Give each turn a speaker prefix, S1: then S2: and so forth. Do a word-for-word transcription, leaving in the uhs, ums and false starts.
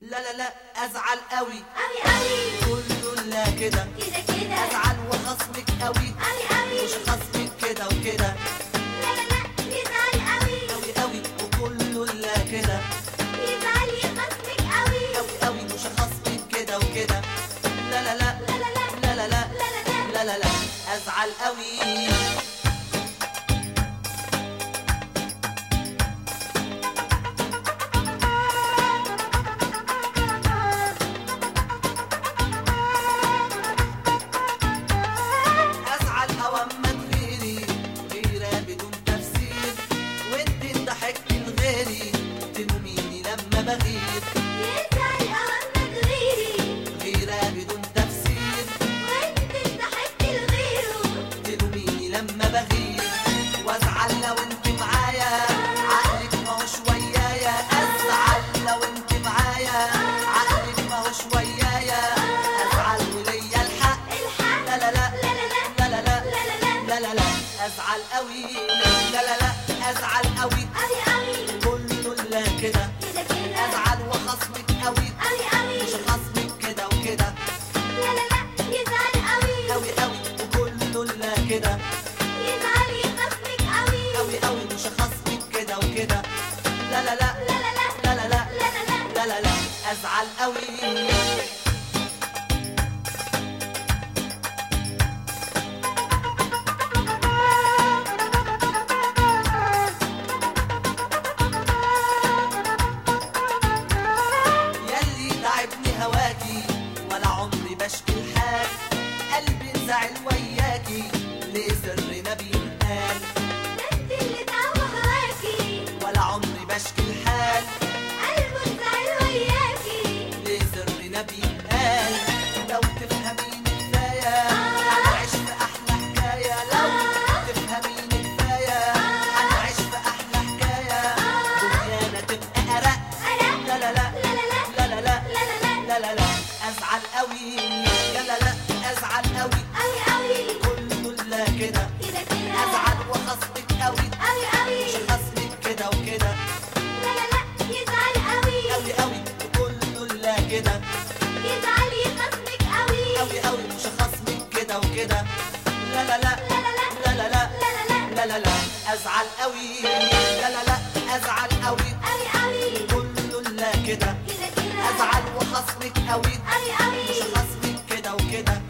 S1: لا لا لا ازعل قوي
S2: قوي قوي
S1: كله لا كده
S2: كده كده
S1: ازعل وخصمك قوي
S2: قوي قوي
S1: مش خصمك كده وكده
S2: لا لا لا يزعل قوي
S1: قوي قوي وكله لا كده
S2: يزعل يخصمك قوي
S1: قوي قوي مش خصمك كده وكده لا لا لا
S2: لا لا لا
S1: لا لا لا
S2: لا لا
S1: لا لا لا ازعل قوي بغير
S2: يزعل أهمك غيري
S1: غيرة بدون تفسير
S2: وانت ضحكت لغيره
S1: تلوميني لما بغير وازعل لو انت معايا عقلك ماهوش ويايا ازعل لو انت معايا عقلك ماهوش ويايا ازعل وليا الحق
S2: الحق
S1: لا لا لا
S2: لا لا
S1: لا لا لا
S2: لا
S1: لا لا لا ازعل قوي لا لا لا ازعل قوي
S2: قوي قوي
S1: كله لا كده
S2: كده كده
S1: ازعل وخصمك قوي
S2: قوي قوي
S1: مش خصمك كده وكده
S2: لا لا لا يزعل قوي
S1: قوي قوي وكله لا كده
S2: يزعل يخصمك قوي
S1: قوي قوي مش خصمك كده وكده لا لا لا
S2: لا لا لا
S1: لا لا لا
S2: لا لا
S1: لا لا لا ازعل قوي ولا عمري بشكي الحال قلبي انزعل وياكي ليه سرنا بينقال
S2: انت اللي تعوى هواكي
S1: ولا عمري بشكي الحال
S2: قلبه انزعل وياكي
S1: ليه سرنا بينقال لو تفهميني كفايه هنعيش في احلى حكايه لو تفهميني كفايه هنعيش في احلى حكايه دنيانا تبقى ارق لا لا لا
S2: لا لا
S1: لا لا لا
S2: لا لا
S1: لا لا لا ازعل قوي لا لا لا ازعل قوي
S2: قوي قوي
S1: كله لا كده
S2: كده كده
S1: ازعل وخصمك قوي
S2: قوي قوي
S1: مش خصمك كده وكده
S2: لا لا لا يزعل قوي
S1: قوي قوي كله لا كده
S2: يزعل يخصمك قوي
S1: قوي قوي مش خصمك كده وكده لا لا لا
S2: لا لا
S1: لا لا لا
S2: لا لا
S1: لا لا لا ازعل قوي لا لا لا ازعل قوي
S2: قوي قوي
S1: كله لا كده
S2: كده كده
S1: ازعل وخصمك قوي
S2: قوي قوي
S1: مش خصمك كده وكده